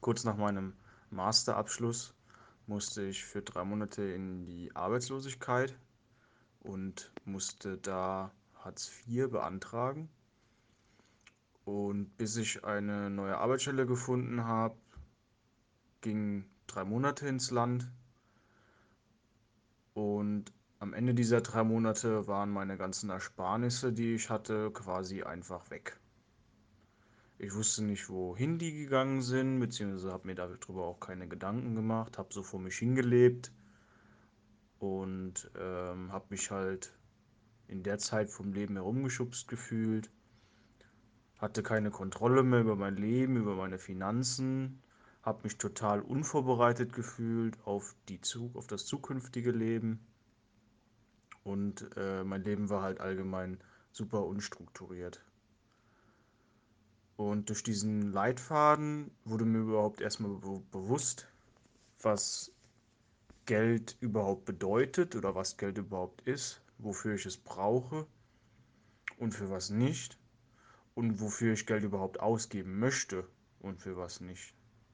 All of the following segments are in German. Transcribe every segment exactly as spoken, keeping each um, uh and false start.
Kurz nach meinem Masterabschluss musste ich für drei Monate in die Arbeitslosigkeit und musste da Hartz vier beantragen. Und bis ich eine neue Arbeitsstelle gefunden habe, gingen drei Monate ins Land. Und am Ende dieser drei Monate waren meine ganzen Ersparnisse, die ich hatte, quasi einfach weg. Ich wusste nicht, wohin die gegangen sind, beziehungsweise habe mir darüber auch keine Gedanken gemacht, habe so vor mich hingelebt und ähm, habe mich halt in der Zeit vom Leben herumgeschubst gefühlt, hatte keine Kontrolle mehr über mein Leben, über meine Finanzen, habe mich total unvorbereitet gefühlt auf die Zug, auf das zukünftige Leben und äh, mein Leben war halt allgemein super unstrukturiert. Und durch diesen Leitfaden wurde mir überhaupt erstmal be bewusst, was Geld überhaupt bedeutet oder was Geld überhaupt ist, wofür ich es brauche und für was nicht und wofür ich Geld überhaupt ausgeben möchte und für was nicht.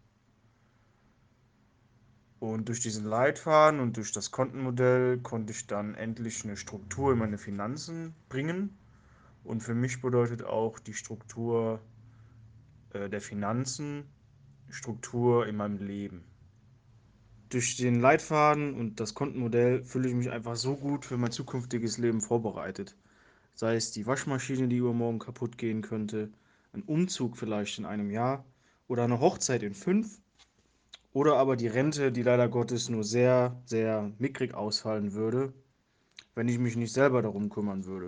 Und durch diesen Leitfaden und durch das Kontenmodell konnte ich dann endlich eine Struktur in meine Finanzen bringen. Und für mich bedeutet auch die Struktur äh, der Finanzen Struktur in meinem Leben. Durch den Leitfaden und das Kontenmodell fühle ich mich einfach so gut für mein zukünftiges Leben vorbereitet. Sei es die Waschmaschine, die übermorgen kaputt gehen könnte, ein Umzug vielleicht in einem Jahr oder eine Hochzeit in fünf oder aber die Rente, die leider Gottes nur sehr, sehr mickrig ausfallen würde, wenn ich mich nicht selber darum kümmern würde.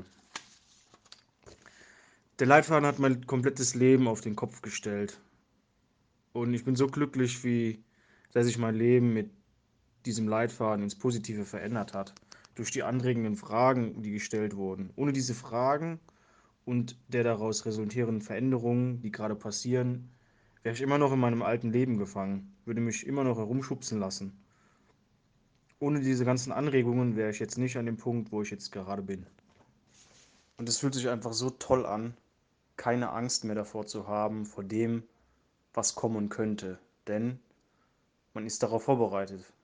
Der Leitfaden hat mein komplettes Leben auf den Kopf gestellt und ich bin so glücklich, wie dass sich mein Leben mit diesem Leitfaden ins Positive verändert hat. Durch die anregenden Fragen, die gestellt wurden. Ohne diese Fragen und der daraus resultierenden Veränderungen, die gerade passieren, wäre ich immer noch in meinem alten Leben gefangen, würde mich immer noch herumschubsen lassen. Ohne diese ganzen Anregungen wäre ich jetzt nicht an dem Punkt, wo ich jetzt gerade bin. Und es fühlt sich einfach so toll an, keine Angst mehr davor zu haben, vor dem, was kommen könnte. Denn man ist darauf vorbereitet.